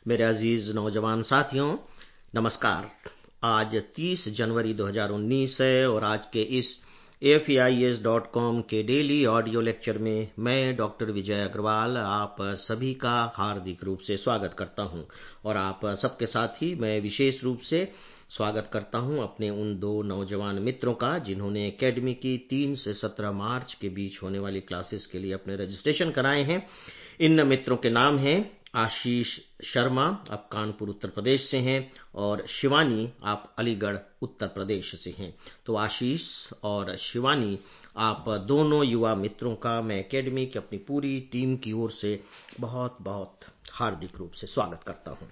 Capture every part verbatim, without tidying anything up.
मेरे अजीज नौजवान साथियों, नमस्कार। आज तीस जनवरी दो हज़ार उन्नीस है और आज के इस A F A I S dot com के डेली ऑडियो लेक्चर में मैं डॉक्टर विजय अग्रवाल आप सभी का हार्दिक रूप से स्वागत करता हूं और आप सबके साथ ही मैं विशेष रूप से स्वागत करता हूं अपने उन दो नौजवान मित्रों का जिन्होंने एकेडमी की तीन से सत्रह मार्च के बीच होने वाली क्लासेस के लिए अपने रजिस्ट्रेशन कराए हैं। इन मित्रों के नाम हैं आशीष शर्मा, आप कानपुर उत्तर प्रदेश से हैं, और शिवानी, आप अलीगढ़ उत्तर प्रदेश से हैं। तो आशीष और शिवानी, आप दोनों युवा मित्रों का मैं एकेडमी की अपनी पूरी टीम की ओर से बहुत बहुत हार्दिक रूप से स्वागत करता हूं।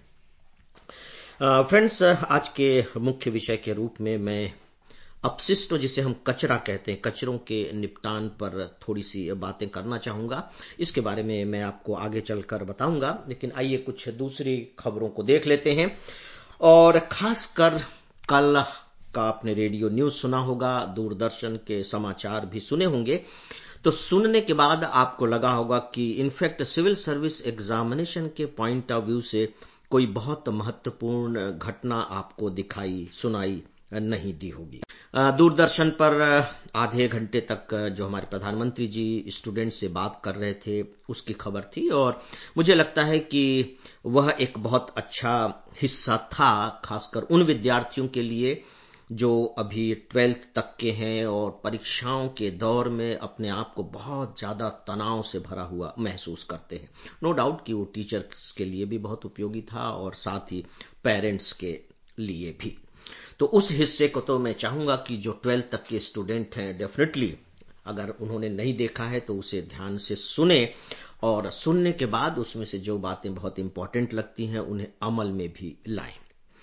फ्रेंड्स, आज के मुख्य विषय के रूप में मैं अपशिष्टों, जिसे हम कचरा कहते हैं, कचरों के निपटान पर थोड़ी सी बातें करना चाहूंगा। इसके बारे में मैं आपको आगे चलकर बताऊंगा, लेकिन आइए कुछ दूसरी खबरों को देख लेते हैं। और खासकर कल का आपने रेडियो न्यूज सुना होगा, दूरदर्शन के समाचार भी सुने होंगे। तो सुनने के बाद आपको लगा होगा कि इनफैक्ट सिविल सर्विस एग्जामिनेशन के पॉइंट ऑफ व्यू से कोई बहुत महत्वपूर्ण घटना आपको दिखाई सुनाई नहीं दी होगी। दूरदर्शन पर आधे घंटे तक जो हमारे प्रधानमंत्री जी स्टूडेंट से बात कर रहे थे उसकी खबर थी और मुझे लगता है कि वह एक बहुत अच्छा हिस्सा था, खासकर उन विद्यार्थियों के लिए जो अभी ट्वेल्थ तक के हैं और परीक्षाओं के दौर में अपने आप को बहुत ज्यादा तनाव से भरा हुआ महसूस करते हैं। नो डाउट कि वो टीचर्स के लिए भी बहुत उपयोगी था और साथ ही पेरेंट्स के लिए भी। तो उस हिस्से को तो मैं चाहूंगा कि जो ट्वेल्थ तक के स्टूडेंट हैं, डेफिनेटली अगर उन्होंने नहीं देखा है तो उसे ध्यान से सुने और सुनने के बाद उसमें से जो बातें बहुत इंपॉर्टेंट लगती हैं उन्हें अमल में भी लाएं।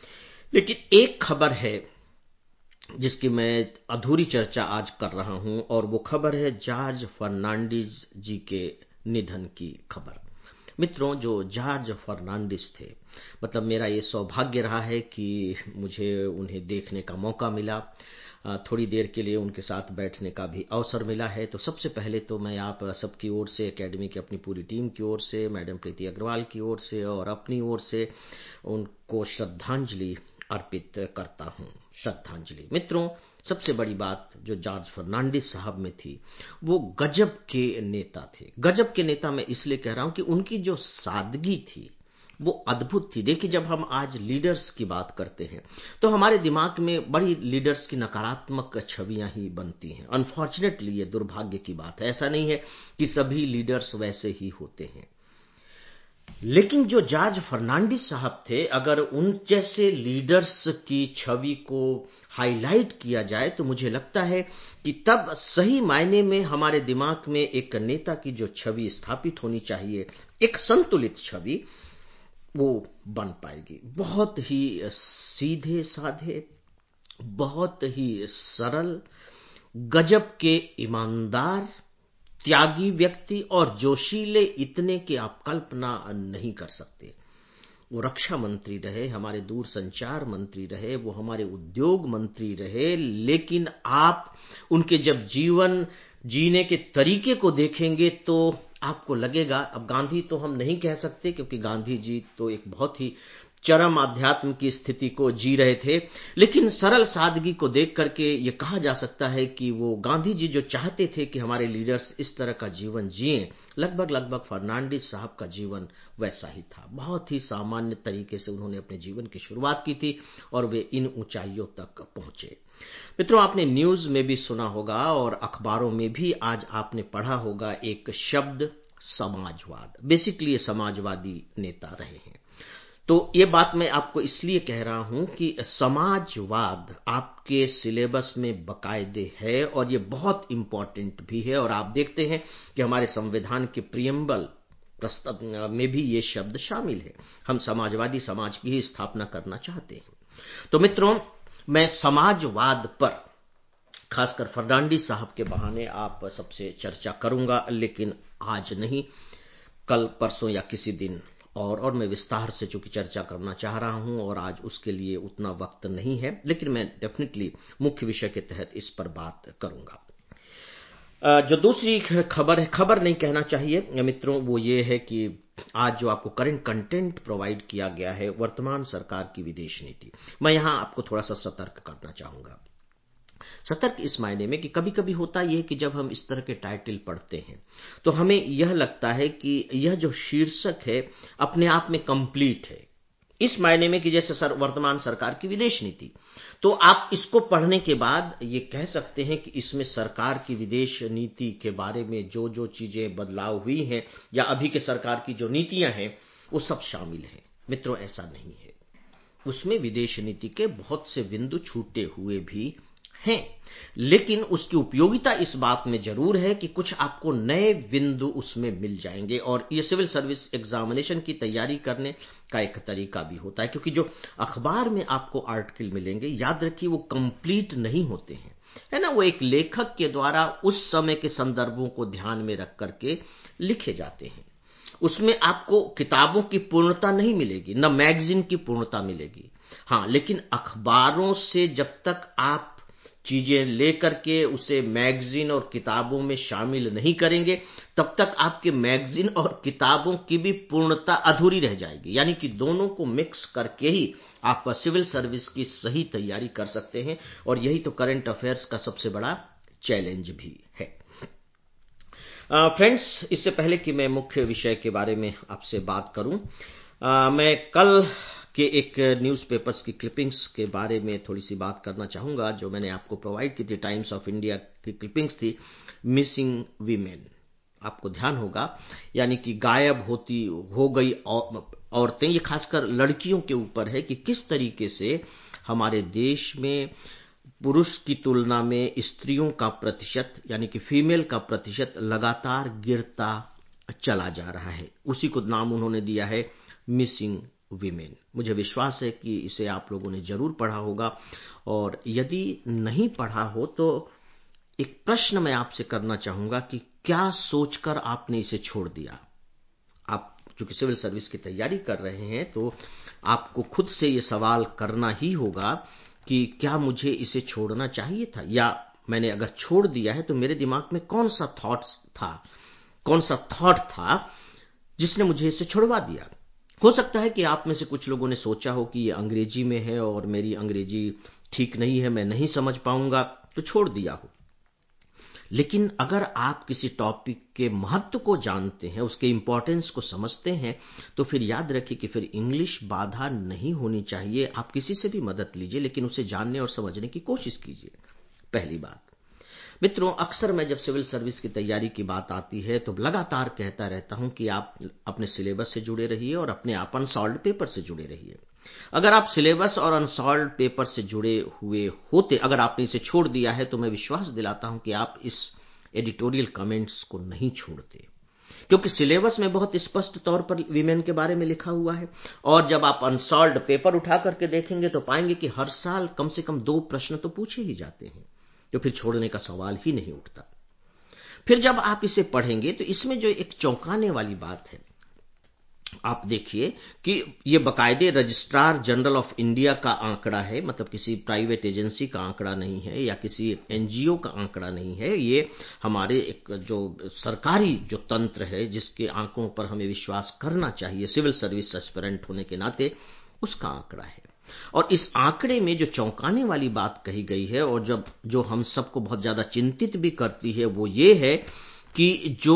लेकिन एक खबर है जिसकी मैं अधूरी चर्चा आज कर रहा हूं और वो खबर है जॉर्ज फर्नांडिस जी के निधन की खबर। मित्रों, जो जॉर्ज फर्नांडिस थे, मतलब मेरा ये सौभाग्य रहा है कि मुझे उन्हें देखने का मौका मिला, थोड़ी देर के लिए उनके साथ बैठने का भी अवसर मिला है। तो सबसे पहले तो मैं आप सबकी ओर से, एकेडमी की अपनी पूरी टीम की ओर से, मैडम प्रीति अग्रवाल की ओर से और अपनी ओर से उनको श्रद्धांजलि अर्पित करता हूं। श्रद्धांजलि। मित्रों, सबसे बड़ी बात जो जॉर्ज फर्नांडिस साहब में थी वो गजब के नेता थे। गजब के नेता मैं इसलिए कह रहा हूं कि उनकी जो सादगी थी वो अद्भुत थी। देखिए, जब हम आज लीडर्स की बात करते हैं तो हमारे दिमाग में बड़ी लीडर्स की नकारात्मक छवियां ही बनती हैं। अनफॉर्चुनेटली ये दुर्भाग्य की बात है। ऐसा नहीं है कि सभी लीडर्स वैसे ही होते हैं, लेकिन जो जॉर्ज फर्नांडिस साहब थे, अगर उन जैसे लीडर्स की छवि को हाईलाइट किया जाए तो मुझे लगता है कि तब सही मायने में हमारे दिमाग में एक नेता की जो छवि स्थापित होनी चाहिए, एक संतुलित छवि, वो बन पाएगी। बहुत ही सीधे साधे, बहुत ही सरल, गजब के ईमानदार, त्यागी व्यक्ति और जोशीले इतने कि आप कल्पना नहीं कर सकते। वो रक्षा मंत्री रहे, हमारे दूर संचार मंत्री रहे, वो हमारे उद्योग मंत्री रहे, लेकिन आप उनके जब जीवन जीने के तरीके को देखेंगे तो आपको लगेगा, अब गांधी तो हम नहीं कह सकते क्योंकि गांधी जी तो एक बहुत ही चरम आध्यात्म की स्थिति को जी रहे थे, लेकिन सरल सादगी को देख करके ये कहा जा सकता है कि वो गांधी जी जो चाहते थे कि हमारे लीडर्स इस तरह का जीवन जिएं, लगभग लगभग फर्नांडिस साहब का जीवन वैसा ही था। बहुत ही सामान्य तरीके से उन्होंने अपने जीवन की शुरुआत की थी और वे इन ऊंचाइयों तक पहुंचे। मित्रों, आपने न्यूज में भी सुना होगा और अखबारों में भी आज आपने पढ़ा होगा एक शब्द, समाजवाद। बेसिकली ये समाजवादी नेता रहे हैं। तो ये बात मैं आपको इसलिए कह रहा हूं कि समाजवाद आपके सिलेबस में बकायदे है और ये बहुत इंपॉर्टेंट भी है। और आप देखते हैं कि हमारे संविधान के प्रियम्बल प्रस्ताव में भी ये शब्द शामिल है। हम समाजवादी समाज की ही स्थापना करना चाहते हैं। तो मित्रों, मैं समाजवाद पर खासकर फर्नांडिस साहब के बहाने आप सबसे चर्चा करूंगा, लेकिन आज नहीं, कल, परसों या किसी दिन और और मैं विस्तार से चूंकि चर्चा करना चाह रहा हूं और आज उसके लिए उतना वक्त नहीं है, लेकिन मैं डेफिनेटली मुख्य विषय के तहत इस पर बात करूंगा। जो दूसरी खबर है, खबर नहीं कहना चाहिए मित्रों, वो ये है कि आज जो आपको करंट कंटेंट प्रोवाइड किया गया है, वर्तमान सरकार की विदेश नीति, मैं यहां आपको थोड़ा सा सतर्क करना चाहूंगा। सतर्क इस मायने में कि कभी कभी होता यह है कि जब हम इस तरह के टाइटल पढ़ते हैं तो हमें यह लगता है कि यह जो शीर्षक है अपने आप में कंप्लीट है, इस मायने में कि जैसे सर वर्तमान सरकार की विदेश नीति, तो आप इसको पढ़ने के बाद ये कह सकते हैं कि इसमें सरकार की विदेश नीति के बारे में जो जो चीजें बदलाव हुई हैं या अभी के सरकार की जो नीतियां हैं वो सब शामिल हैं। मित्रों, ऐसा नहीं है। उसमें विदेश नीति के बहुत से बिंदु छूटे हुए भी हैं, लेकिन उसकी उपयोगिता इस बात में जरूर है कि कुछ आपको नए बिंदु उसमें मिल जाएंगे। और ये सिविल सर्विस एग्जामिनेशन की तैयारी करने का एक तरीका भी होता है, क्योंकि जो अखबार में आपको आर्टिकल मिलेंगे, याद रखिए वो कंप्लीट नहीं होते हैं, है ना। वो एक लेखक के द्वारा उस समय के संदर्भों को ध्यान में रख करके लिखे जाते हैं। उसमें आपको किताबों की पूर्णता नहीं मिलेगी, न मैगजीन की पूर्णता मिलेगी। हां, लेकिन अखबारों से जब तक आप चीजें लेकर के उसे मैगजीन और किताबों में शामिल नहीं करेंगे, तब तक आपके मैगजीन और किताबों की भी पूर्णता अधूरी रह जाएगी। यानी कि दोनों को मिक्स करके ही आप सिविल सर्विस की सही तैयारी कर सकते हैं, और यही तो करंट अफेयर्स का सबसे बड़ा चैलेंज भी है। फ्रेंड्स, uh, इससे पहले कि मैं मुख्य विषय के बारे में आपसे बात करूं, uh, मैं कल के एक न्यूज़पेपर्स की क्लिपिंग्स के बारे में थोड़ी सी बात करना चाहूंगा, जो मैंने आपको प्रोवाइड की थी। टाइम्स ऑफ इंडिया की क्लिपिंग्स थी, मिसिंग वीमेन। आपको ध्यान होगा, यानी कि गायब होती हो गई औरतें, ये खासकर लड़कियों के ऊपर है कि किस तरीके से हमारे देश में पुरुष की तुलना में स्त्रियों का प्रतिशत, यानी कि फीमेल का प्रतिशत लगातार गिरता चला जा रहा है। उसी को नाम उन्होंने दिया है मिसिंग वीमेन। मुझे विश्वास है कि इसे आप लोगों ने जरूर पढ़ा होगा, और यदि नहीं पढ़ा हो तो एक प्रश्न मैं आपसे करना चाहूंगा कि क्या सोचकर आपने इसे छोड़ दिया। आप चूंकि सिविल सर्विस की तैयारी कर रहे हैं तो आपको खुद से यह सवाल करना ही होगा कि क्या मुझे इसे छोड़ना चाहिए था, या मैंने अगर छोड़ दिया है तो मेरे दिमाग में कौन सा थॉट्स था, कौन सा थॉट था जिसने मुझे इसे छुड़वा दिया। हो सकता है कि आप में से कुछ लोगों ने सोचा हो कि ये अंग्रेजी में है और मेरी अंग्रेजी ठीक नहीं है, मैं नहीं समझ पाऊंगा, तो छोड़ दिया हो। लेकिन अगर आप किसी टॉपिक के महत्व को जानते हैं, उसके इंपॉर्टेंस को समझते हैं, तो फिर याद रखिए कि फिर इंग्लिश बाधा नहीं होनी चाहिए। आप किसी से भी मदद लीजिए, लेकिन उसे जानने और समझने की कोशिश कीजिए। पहली बात मित्रों, अक्सर मैं जब सिविल सर्विस की तैयारी की बात आती है तो लगातार कहता रहता हूं कि आप अपने सिलेबस से जुड़े रहिए और अपने आप अनसॉल्व्ड पेपर से जुड़े रहिए। अगर आप सिलेबस और अनसॉल्व्ड पेपर से जुड़े हुए होते, अगर आपने इसे छोड़ दिया है, तो मैं विश्वास दिलाता हूं कि आप इस एडिटोरियल कमेंट्स को नहीं छोड़ते, क्योंकि सिलेबस में बहुत स्पष्ट तौर पर वीमेन के बारे में लिखा हुआ है। और जब आप अनसॉल्व्ड पेपर उठा करके देखेंगे तो पाएंगे कि हर साल कम से कम दो प्रश्न तो पूछे ही जाते हैं, तो फिर छोड़ने का सवाल ही नहीं उठता। फिर जब आप इसे पढ़ेंगे तो इसमें जो एक चौंकाने वाली बात है, आप देखिए कि ये बकायदे रजिस्ट्रार जनरल ऑफ इंडिया का आंकड़ा है, मतलब किसी प्राइवेट एजेंसी का आंकड़ा नहीं है या किसी एनजीओ का आंकड़ा नहीं है। ये हमारे एक जो सरकारी जो तंत्र है, जिसके आंकड़ों पर हमें विश्वास करना चाहिए सिविल सर्विस एस्पिरेंट होने के नाते, उसका आंकड़ा है। और इस आंकड़े में जो चौंकाने वाली बात कही गई है और जब जो हम सबको बहुत ज्यादा चिंतित भी करती है, वो ये है कि जो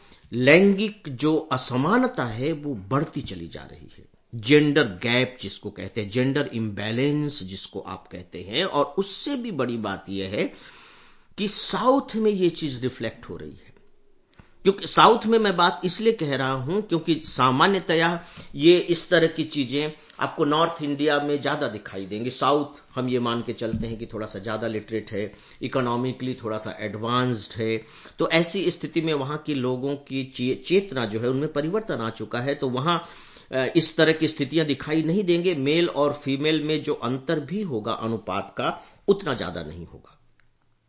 लैंगिक जो असमानता है वो बढ़ती चली जा रही है। जेंडर गैप जिसको कहते हैं, जेंडर इम्बैलेंस जिसको आप कहते हैं। और उससे भी बड़ी बात यह है कि साउथ में ये चीज रिफ्लेक्ट हो रही है। क्योंकि साउथ में मैं बात इसलिए कह रहा हूं क्योंकि सामान्यतया ये इस तरह की चीजें आपको नॉर्थ इंडिया में ज्यादा दिखाई देंगी। साउथ हम ये मान के चलते हैं कि थोड़ा सा ज्यादा लिटरेट है, इकोनॉमिकली थोड़ा सा एडवांस्ड है, तो ऐसी स्थिति में वहां के लोगों की चेतना जो है उनमें परिवर्तन आ चुका है। तो वहां इस तरह की स्थितियां दिखाई नहीं देंगे। मेल और फीमेल में जो अंतर भी होगा अनुपात का, उतना ज्यादा नहीं होगा,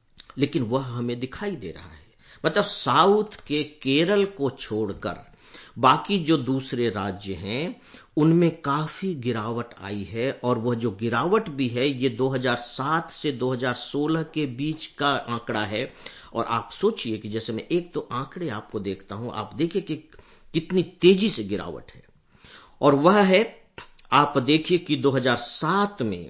लेकिन वह हमें दिखाई दे रहा है। मतलब साउथ के केरल को छोड़कर बाकी जो दूसरे राज्य हैं उनमें काफी गिरावट आई है, और वह जो गिरावट भी है ये दो हज़ार सात से दो हज़ार सोलह के बीच का आंकड़ा है। और आप सोचिए कि जैसे मैं एक तो आंकड़े आपको देखता हूं, आप देखिए कि कितनी तेजी से गिरावट है। और वह है, आप देखिए कि दो हज़ार सात में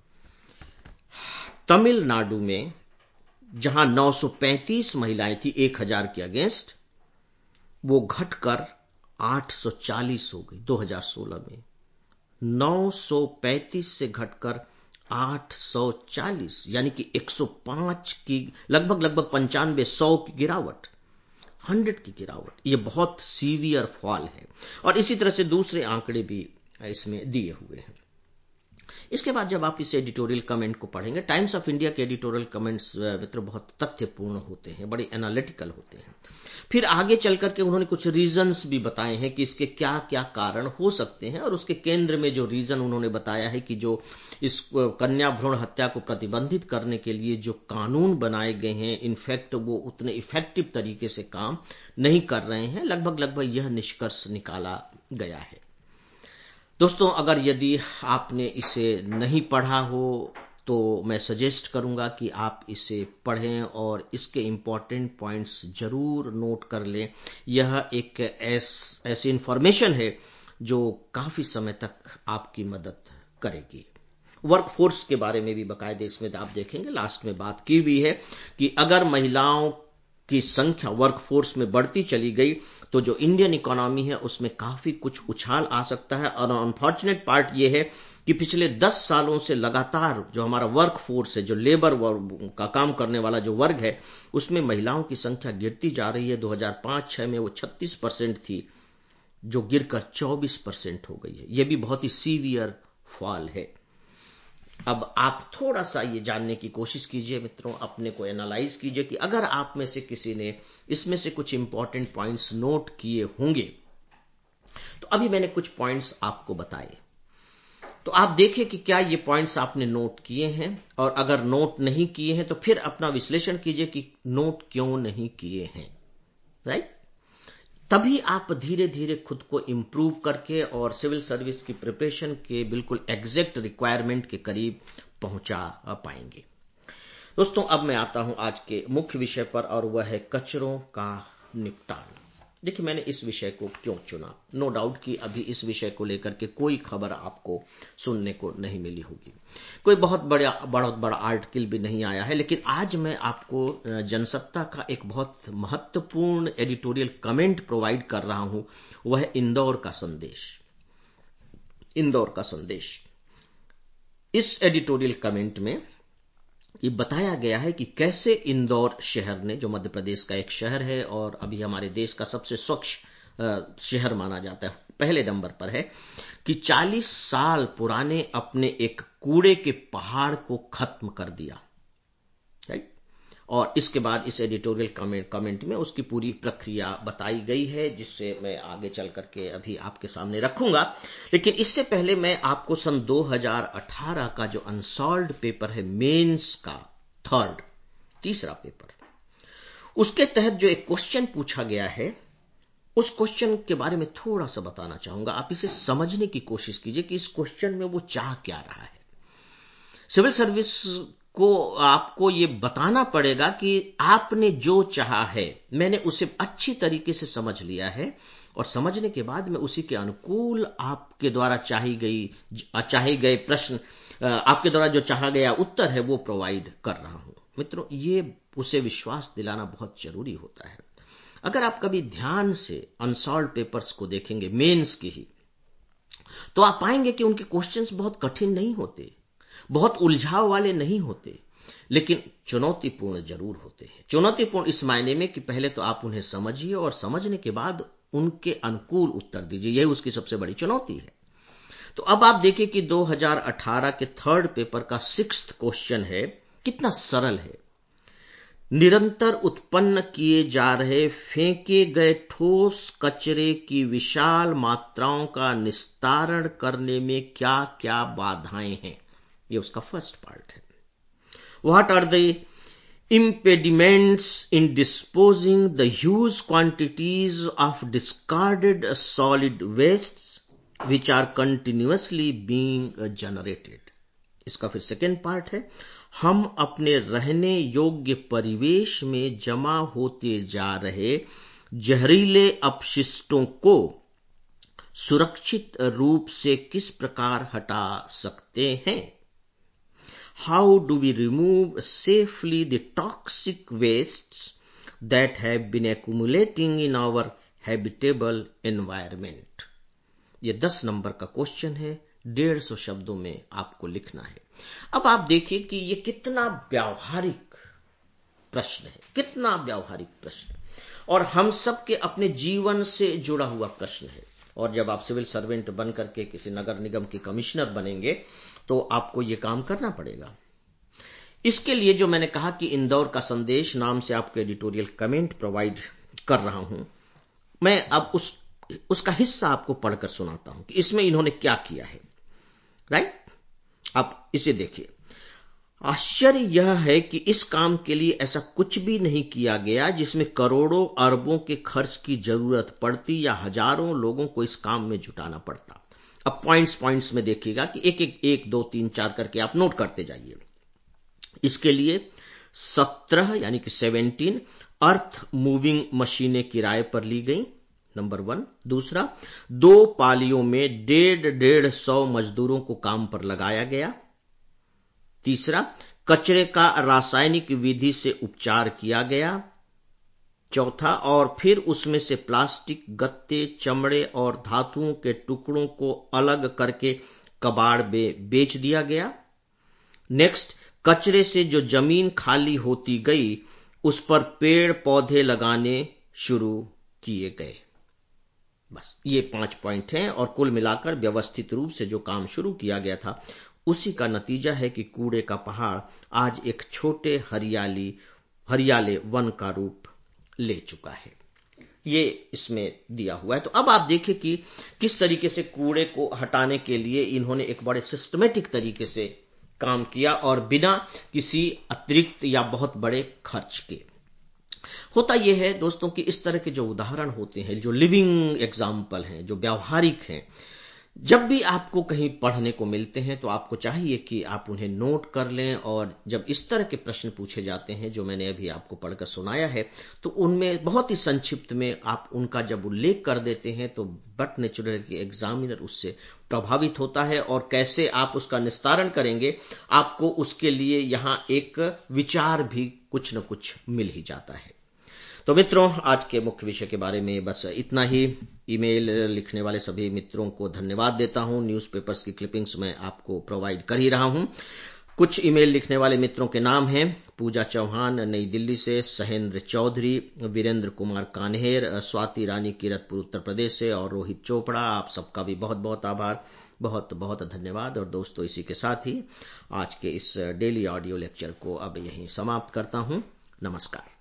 तमिलनाडु में जहां नौ सौ पैंतीस महिलाएं थी एक हज़ार के अगेंस्ट, वो घटकर आठ सौ चालीस हो गई दो हज़ार सोलह में। नौ सौ पैंतीस से घटकर आठ सौ चालीस, यानी कि एक सौ पाँच की लगभग लगभग पंचानवे सौ की गिरावट, हंड्रेड की गिरावट। ये बहुत सीवियर फॉल है। और इसी तरह से दूसरे आंकड़े भी इसमें दिए हुए हैं। इसके बाद जब आप इस एडिटोरियल कमेंट को पढ़ेंगे, टाइम्स ऑफ इंडिया के एडिटोरियल कमेंट्स मित्र बहुत तथ्यपूर्ण होते हैं, बड़े एनालिटिकल होते हैं। फिर आगे चल करके उन्होंने कुछ रीजंस भी बताए हैं कि इसके क्या क्या कारण हो सकते हैं, और उसके केंद्र में जो रीजन उन्होंने बताया है कि जो इस कन्या भ्रूण हत्या को प्रतिबंधित करने के लिए जो कानून बनाए गए हैं, इनफैक्ट वो उतने इफेक्टिव तरीके से काम नहीं कर रहे हैं। लगभग लगभग यह निष्कर्ष निकाला गया है। दोस्तों, अगर यदि आपने इसे नहीं पढ़ा हो तो मैं सजेस्ट करूंगा कि आप इसे पढ़ें और इसके इंपॉर्टेंट पॉइंट्स जरूर नोट कर लें। यह एक ऐस, ऐसी इंफॉर्मेशन है जो काफी समय तक आपकी मदद करेगी। वर्क फोर्स के बारे में भी बाकायदे इसमें आप देखेंगे, लास्ट में बात की हुई है कि अगर महिलाओं की संख्या वर्क फोर्स में बढ़ती चली गई तो जो इंडियन इकोनॉमी है उसमें काफी कुछ उछाल आ सकता है। और अनफॉर्चुनेट पार्ट ये है कि पिछले दस सालों से लगातार जो हमारा वर्क फोर्स है, जो लेबर का काम करने वाला जो वर्ग है, उसमें महिलाओं की संख्या गिरती जा रही है। दो हज़ार पाँच छह में वो छत्तीस परसेंट थी, जो गिरकर चौबीस परसेंट हो गई है। यह भी बहुत ही सीवियर फॉल है। अब आप थोड़ा सा ये जानने की कोशिश कीजिए मित्रों, अपने को एनालाइज कीजिए कि अगर आप में से किसी ने इसमें से कुछ इंपॉर्टेंट पॉइंट्स नोट किए होंगे, तो अभी मैंने कुछ पॉइंट्स आपको बताए, तो आप देखिए कि क्या ये पॉइंट्स आपने नोट किए हैं, और अगर नोट नहीं किए हैं तो फिर अपना विश्लेषण कीजिए कि नोट क्यों नहीं किए हैं। राइट? तभी आप धीरे धीरे खुद को इंप्रूव करके और सिविल सर्विस की प्रिपरेशन के बिल्कुल एग्जैक्ट रिक्वायरमेंट के करीब पहुंचा पाएंगे। दोस्तों, अब मैं आता हूं आज के मुख्य विषय पर, और वह है कचरों का निपटान। देखिए, मैंने इस विषय को क्यों चुना। नो डाउट कि अभी इस विषय को लेकर के कोई खबर आपको सुनने को नहीं मिली होगी, कोई बहुत बड़ा बड़ा बड़ा आर्टिकल भी नहीं आया है। लेकिन आज मैं आपको जनसत्ता का एक बहुत महत्वपूर्ण एडिटोरियल कमेंट प्रोवाइड कर रहा हूं, वह है इंदौर का संदेश। इंदौर का संदेश, इस एडिटोरियल कमेंट में ये बताया गया है कि कैसे इंदौर शहर ने, जो मध्य प्रदेश का एक शहर है और अभी हमारे देश का सबसे स्वच्छ शहर माना जाता है, पहले नंबर पर है, कि चालीस साल पुराने अपने एक कूड़े के पहाड़ को खत्म कर दिया। राइट? और इसके बाद इस एडिटोरियल कमेंट कमेंट में उसकी पूरी प्रक्रिया बताई गई है, जिससे मैं आगे चल करके अभी आपके सामने रखूंगा। लेकिन इससे पहले मैं आपको सन दो हज़ार अठारह का जो अनसॉल्व्ड पेपर है, मेंस का थर्ड तीसरा पेपर, उसके तहत जो एक क्वेश्चन पूछा गया है, उस क्वेश्चन के बारे में थोड़ा सा बताना चाहूंगा। आप इसे समझने की कोशिश कीजिए कि इस क्वेश्चन में वो चाह क्या रहा है। सिविल सर्विस को आपको ये बताना पड़ेगा कि आपने जो चाहा है, मैंने उसे अच्छी तरीके से समझ लिया है, और समझने के बाद मैं उसी के अनुकूल आपके द्वारा चाही गई चाहे गए प्रश्न, आपके द्वारा जो चाहा गया उत्तर है, वो प्रोवाइड कर रहा हूं। मित्रों, ये उसे विश्वास दिलाना बहुत जरूरी होता है। अगर आप कभी ध्यान से अनसॉल्व्ड पेपर्स को देखेंगे, मेंस की ही, तो आप पाएंगे कि उनके क्वेश्चंस बहुत कठिन नहीं होते, बहुत उलझाव वाले नहीं होते, लेकिन चुनौतीपूर्ण जरूर होते हैं। चुनौतीपूर्ण इस मायने में कि पहले तो आप उन्हें समझिए और समझने के बाद उनके अनुकूल उत्तर दीजिए, यही उसकी सबसे बड़ी चुनौती है। तो अब आप देखिए कि दो हज़ार अठारह के थर्ड पेपर का सिक्स्थ क्वेश्चन है, कितना सरल है। निरंतर उत्पन्न किए जा रहे फेंके गए ठोस कचरे की विशाल मात्राओं का निस्तारण करने में क्या क्या बाधाएं हैं, ये उसका फर्स्ट पार्ट है। What are the impediments in disposing the huge quantities of discarded solid wastes which are continuously being generated. इसका फिर सेकेंड पार्ट है, हम अपने रहने योग्य परिवेश में जमा होते जा रहे जहरीले अपशिष्टों को सुरक्षित रूप से किस प्रकार हटा सकते हैं. How do we remove safely the toxic wastes that have been accumulating in our habitable environment? ये दस नंबर का क्वेश्चन है, डेढ़ सौ शब्दों में आपको लिखना है. अब आप देखिए कि ये कितना व्यावहारिक प्रश्न है, कितना व्यावहारिक प्रश्न, और हम सब के अपने जीवन से जुड़ा हुआ प्रश्न है. और जब आप सिविल सर्वेंट बन करके किसी नगर निगम के कमिश्नर बनेंगे तो आपको ये काम करना पड़ेगा. इसके लिए जो मैंने कहा कि इंदौर का संदेश नाम से आपको एडिटोरियल कमेंट प्रोवाइड कर रहा हूं, मैं अब उस उसका हिस्सा आपको पढ़कर सुनाता हूं कि इसमें इन्होंने क्या किया है. राइट, आप इसे देखिए. आश्चर्य यह है कि इस काम के लिए ऐसा कुछ भी नहीं किया गया जिसमें करोड़ों अरबों के खर्च की जरूरत पड़ती या हजारों लोगों को इस काम में जुटाना पड़ता. अब पॉइंट्स पॉइंट्स में देखिएगा कि एक एक एक दो तीन चार करके आप नोट करते जाइए. इसके लिए सत्रह यानी कि सत्रह अर्थ मूविंग मशीनें किराए पर ली गई, नंबर वन. दूसरा, दो पालियों में डेढ़ डेढ़ सौ मजदूरों को काम पर लगाया गया. तीसरा, कचरे का रासायनिक विधि से उपचार किया गया. चौथा, और फिर उसमें से प्लास्टिक, गत्ते, चमड़े और धातुओं के टुकड़ों को अलग करके कबाड़ में बेच दिया गया. नेक्स्ट, कचरे से जो जमीन खाली होती गई उस पर पेड़ पौधे लगाने शुरू किए गए. बस ये पांच पॉइंट हैं और कुल मिलाकर व्यवस्थित रूप से जो काम शुरू किया गया था उसी का नतीजा है कि कूड़े का पहाड़ आज एक छोटे हरियाली हरियाले वन का रूप ले चुका है. ये इसमें दिया हुआ है. तो अब आप देखिए कि किस तरीके से कूड़े को हटाने के लिए इन्होंने एक बड़े सिस्टमेटिक तरीके से काम किया और बिना किसी अतिरिक्त या बहुत बड़े खर्च के. होता यह है दोस्तों कि इस तरह के जो उदाहरण होते हैं, जो लिविंग एग्जाम्पल हैं, जो व्यावहारिक हैं, जब भी आपको कहीं पढ़ने को मिलते हैं तो आपको चाहिए कि आप उन्हें नोट कर लें. और जब इस तरह के प्रश्न पूछे जाते हैं जो मैंने अभी आपको पढ़कर सुनाया है तो उनमें बहुत ही संक्षिप्त में आप उनका जब उल्लेख कर देते हैं तो बट नेचुरल की एग्जामिनर उससे प्रभावित होता है और कैसे आप उसका निस्तारण करेंगे आपको उसके लिए यहां एक विचार भी कुछ न कुछ मिल ही जाता है. तो मित्रों, आज के मुख्य विषय के बारे में बस इतना ही. ईमेल लिखने वाले सभी मित्रों को धन्यवाद देता हूं. न्यूज़पेपर्स की क्लिपिंग्स मैं आपको प्रोवाइड कर ही रहा हूं. कुछ ईमेल लिखने वाले मित्रों के नाम हैं: पूजा चौहान नई दिल्ली से, सहेंद्र चौधरी, वीरेंद्र कुमार कान्हेर, स्वाति रानी किरतपुर उत्तर प्रदेश से और रोहित चोपड़ा. आप सबका भी बहुत बहुत आभार, बहुत बहुत धन्यवाद. और दोस्तों, इसी के साथ ही आज के इस डेली ऑडियो लेक्चर को अब यहीं समाप्त करता हूं. नमस्कार.